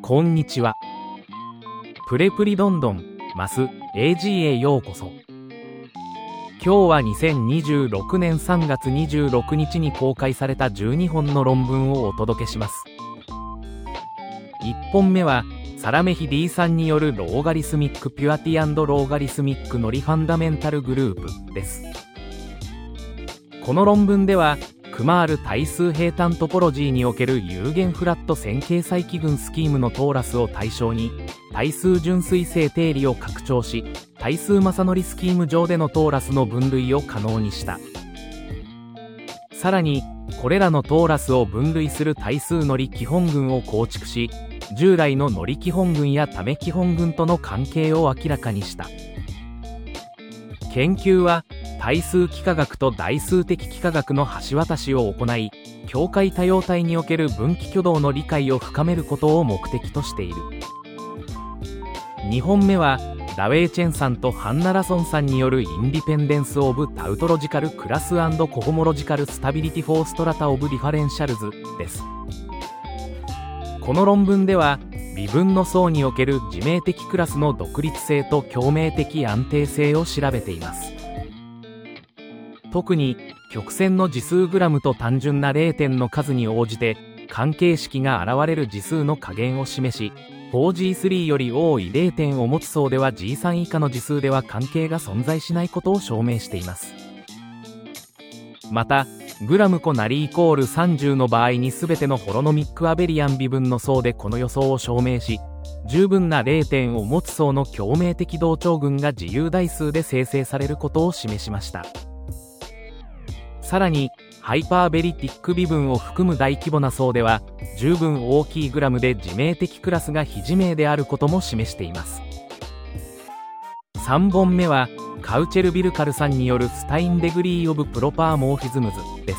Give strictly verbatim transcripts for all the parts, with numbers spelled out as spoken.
こんにちは。プレプリどんどんマス エージー へようこそ。今日はにせんにじゅうろくねんさんがつにじゅうろくにちに公開されたじゅうにほんの論文をお届けします。いっぽんめはサラメヒ D さんによるローガリスミックピュアティ&ローガリスミックノリファンダメンタルグループです。この論文ではクマール対数平坦トポロジーにおける有限フラット線形再帰群スキームのトーラスを対象に対数純粋性定理を拡張し、対数正則スキーム上でのトーラスの分類を可能にした。さらにこれらのトーラスを分類する対数乗り基本群を構築し、従来の乗り基本群やため基本群との関係を明らかにした。研究は対数幾何学と代数的幾何学の橋渡しを行い、境界多様体における分岐挙動の理解を深めることを目的としている。にほんめはダウェイ・チェンさんとハンナ・ラソンさんによるインディペンデンス・オブ・タウトロジカル・クラス&コホモロジカル・スタビリティ・フォー・ストラタ・オブ・リファレンシャルズです。この論文では微分の層における自明的クラスの独立性と共鳴的安定性を調べています。特に曲線の次数グラムと単純な0点の数に応じて関係式が現れる次数の加減を示し、 フォージースリー より多いれいてんを持つ層では ジーさん 以下の次数では関係が存在しないことを証明しています。またグラムコなりイコールさんじゅうの場合に全てのホロノミックアベリアン微分の層でこの予想を証明し、十分なれいてんを持つ層の共鳴的同調群が自由代数で生成されることを示しました。さらにハイパーベリティック微分を含む大規模な層では十分大きいグラムで自明的クラスが非自明であることも示しています。さんぼんめはカウチェルビルカルさんによるスタインデグリー・オブ・プロパーモーフィズムズです。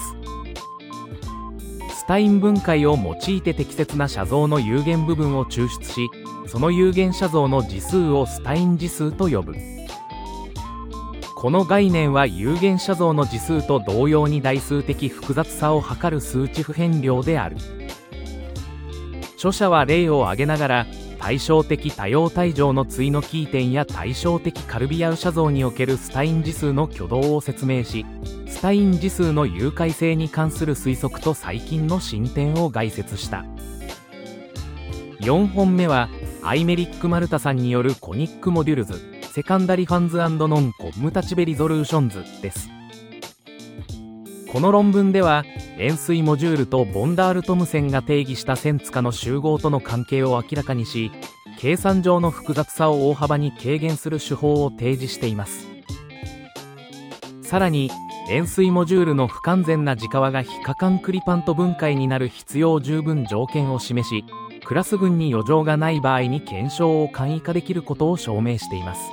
スタイン分解を用いて適切な写像の有限部分を抽出し、その有限写像の次数をスタイン次数と呼ぶ。この概念は有限写像の次数と同様に代数的複雑さを測る数値不変量である。著者は例を挙げながら対称的多様体上の対のキー点や対称的カルビアウ写像におけるスタイン次数の挙動を説明し、スタイン次数の有解性に関する推測と最近の進展を概説した。よんほんめはアイメリック・マルタさんによるコニック・モデュルズセカンダリファンズ&ノンコムタチベリゾルーションズです。この論文では円錐モジュールとボンダールトムセンが定義した線塚の集合との関係を明らかにし、計算上の複雑さを大幅に軽減する手法を提示しています。さらに円錐モジュールの不完全な時価が非可感クリパント分解になる必要十分条件を示し、クラス群に余剰がない場合に検証を簡易化できることを証明しています。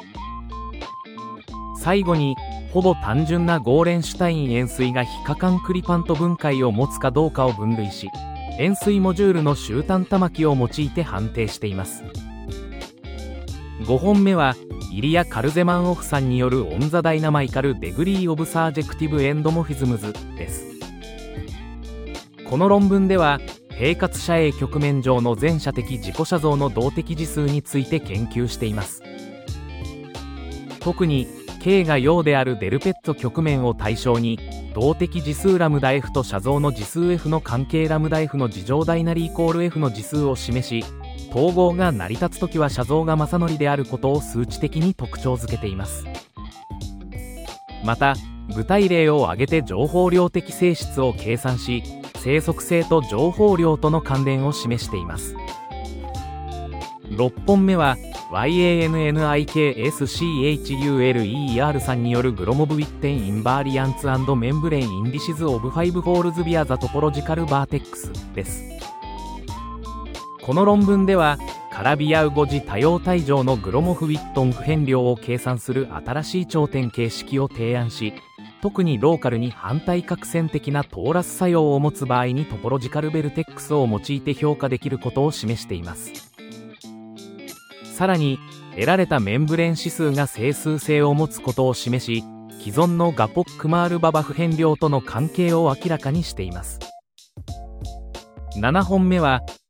最後にほぼ単純なゴーレンシュタイン円錐が非可感クリパント分解を持つかどうかを分類し、円錐モジュールの集単玉木を用いて判定しています。ごほんめはイリア・カルゼマンオフさんによるオン・ザ・ダイナマイカル・デグリー・オブ・サージェクティブ・エンドモフィズムズです。この論文では平滑射影曲面上の全射的自己写像の動的次数について研究しています。特に K が陽であるデルペット曲面を対象に動的次数ラムダ F と写像の次数 F の関係ラムダ F の次乗大なりイコール F の次数を示し、統合が成り立つときは写像が正則であることを数値的に特徴づけています。また具体例を挙げて情報量的性質を計算し、生息性と情報量との関連を示しています。ろっぽんめは ワイエーエヌエヌアイケーエスシーエイチユーエルイーアール さんによるグロモブウィッテンインバーリアンツ&メンブレインインディシズオブファイブホールズビアザトポロジカルバーテックスです。この論文ではカラビアウ語字多様体上のグロモフウィットン不変量を計算する新しい頂点形式を提案し、特にローカルに反対角線的なトーラス作用を持つ場合にトポロジカルベルテックスを用いて評価できることを示しています。さらに得られたメンブレン指数が整数性を持つことを示し、既存のガポックマールババ不変量との関係を明らかにしています。ななほんめは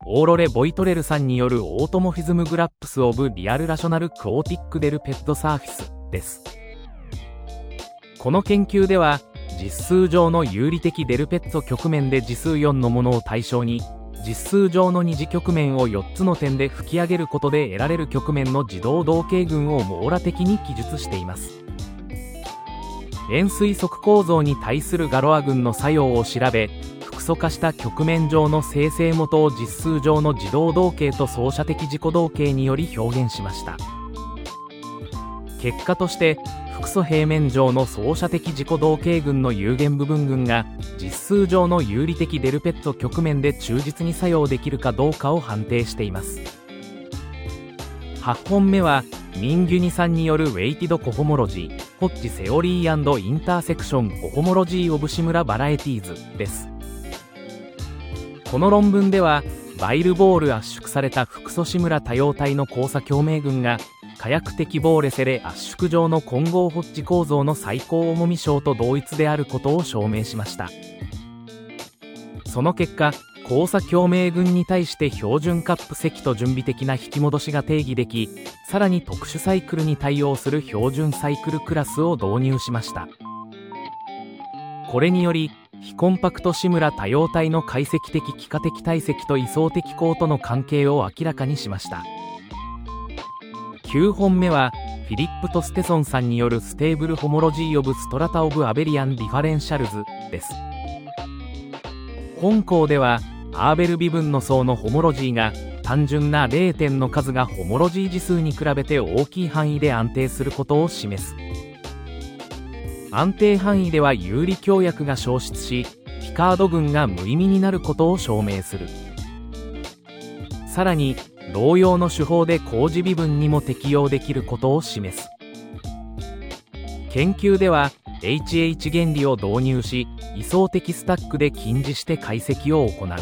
オーロレ・ボイトレルさんによるオートモフィズムグラップス・オブ・リアル・ラショナル・クオーティック・デル・ペッド・サーフィスです。この研究では、実数上の有理的デルペット局面で次数よんのものを対象に、実数上の二次局面をよっつの点で吹き上げることで得られる局面の自動同型群を網羅的に記述しています。円錐側構造に対するガロア群の作用を調べ、複素化した局面上の生成元を実数上の自動同型と相射的自己同型により表現しました。結果として複素平面上の相射的自己同型群の有限部分群が実数上の有理的デルペット局面で忠実に作用できるかどうかを判定しています。はちほんめはミン・ギュニさんによるウェイティド・コホモロジー、ホッジ・セオリー&インターセクション・コホモロジー・オブ・シムラ・バラエティーズです。この論文ではバイルボール圧縮された複素シムラ多様体の交差共鳴群が火薬的ボーレセレ圧縮状の混合ホッジ構造の最高重み小と同一であることを証明しました。その結果、交差共鳴群に対して標準カップ積と準備的な引き戻しが定義でき、さらに特殊サイクルに対応する標準サイクルクラスを導入しました。これにより、非コンパクトシムラ多様体の解析的幾何的体積と位相的項との関係を明らかにしました。きゅうほんめはフィリップとステソンさんによるステーブルホモロジー・オブ・ストラタ・オブ・アベリアン・ディファレンシャルズです。本項ではアーベル微分の層のホモロジーが単純なれい点の数がホモロジー次数に比べて大きい範囲で安定することを示す。安定範囲では有利強約が消失し、ピカード群が無意味になることを証明する。さらに同様の手法で高次微分にも適用できることを示す。研究では エイチエイチ 原理を導入し、位相的スタックで近似して解析を行う。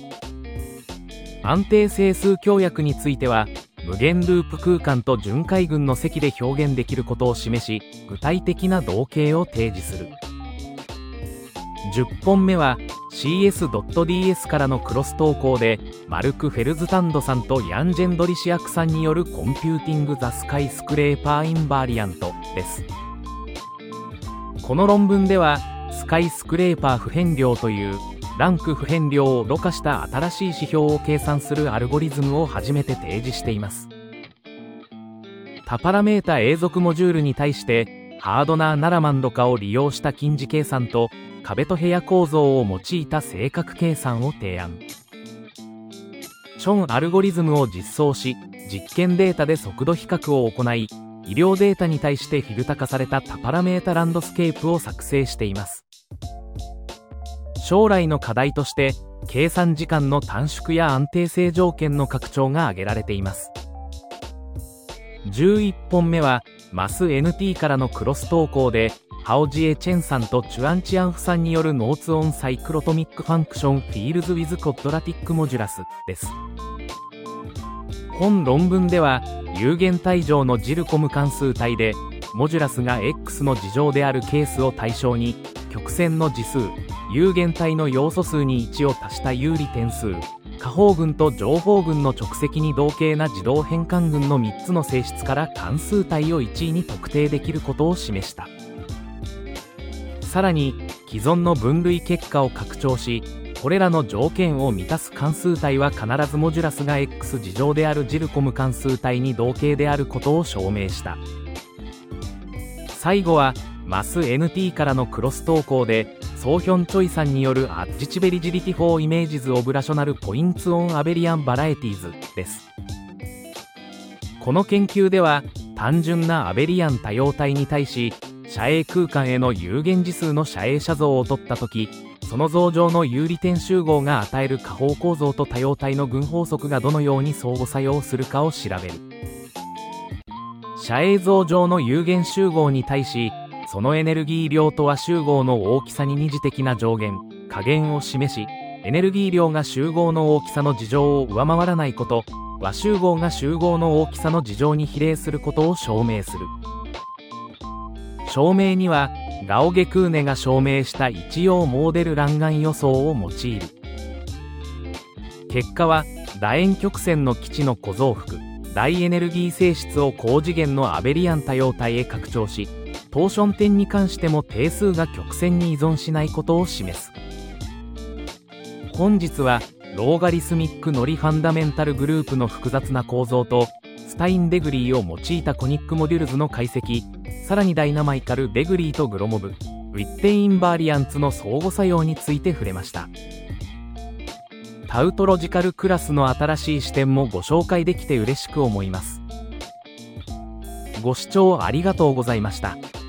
安定整数強約については無限ループ空間と巡回群の積で表現できることを示し、具体的な同型を提示する。じゅっぽんめは シーエスドットディーエス からのクロス投稿でマルク・フェルズタンドさんとヤン・ジェンドリシアクさんによるコンピューティング・ザ・スカイスクレーパー・インバーリアントです。この論文ではスカイスクレーパー不変量というランク不変量をろ過した新しい指標を計算するアルゴリズムを初めて提示しています。多パラメータ永続モジュールに対してハードなナラマンド化を利用した近似計算と壁と部屋構造を用いた正確計算を提案。ションアルゴリズムを実装し、実験データで速度比較を行い、医療データに対してフィルタ化された多パラメータランドスケープを作成しています。将来の課題として計算時間の短縮や安定性条件の拡張が挙げられています。じゅういっぽんめはマス エヌティー からのクロス投稿でハオジエ・チェンさんとチュアン・チアンフさんによるノーツ・オン・サイクロトミック・ファンクション・フィールズ・ウィズ・コッドラティック・モジュラスです。本論文では有限体上のジルコム関数体でモジュラスが X の次乗であるケースを対象に曲線の次数、有限体の要素数にいちを足した有利点数、下方群と上方群の直積に同型な自動変換群のみっつの性質から関数体をいちいに特定できることを示した。さらに既存の分類結果を拡張し、これらの条件を満たす関数体は必ずモジュラスが X 次乗であるジルコム関数体に同型であることを証明した。最後はマス エヌティー からのクロス投稿でソーヒョン・チョイさんによるアッジチベリジリティフォーイメージズ・オブ・ラショナル・ポインツ・オン・アベリアン・バラエティーズです。この研究では単純なアベリアン多様体に対し遮影空間への有限次数の遮影写像を取ったとき、その像上の有利点集合が与える下方構造と多様体の群法則がどのように相互作用するかを調べる。遮影像上の有限集合に対し、そのエネルギー量と和集合の大きさに二次的な上限、下限を示し、エネルギー量が集合の大きさの次乗を上回らないこと、和集合が集合の大きさの次乗に比例することを証明する。証明にはガオゲクーネが証明した一葉モーデル欄眼予想を用いる。結果は楕円曲線の基地の小増幅、大エネルギー性質を高次元のアベリアン多様体へ拡張し、トーション点に関しても定数が曲線に依存しないことを示す。本日はローガリスミックノリファンダメンタルグループの複雑な構造とスタインデグリーを用いたコニックモデュルズの解析、さらにダイナマイカルデグリーとグロモブ、ウィッテインバーリアンツの相互作用について触れました。タウトロジカルクラスの新しい視点もご紹介できて嬉しく思います。ご視聴ありがとうございました。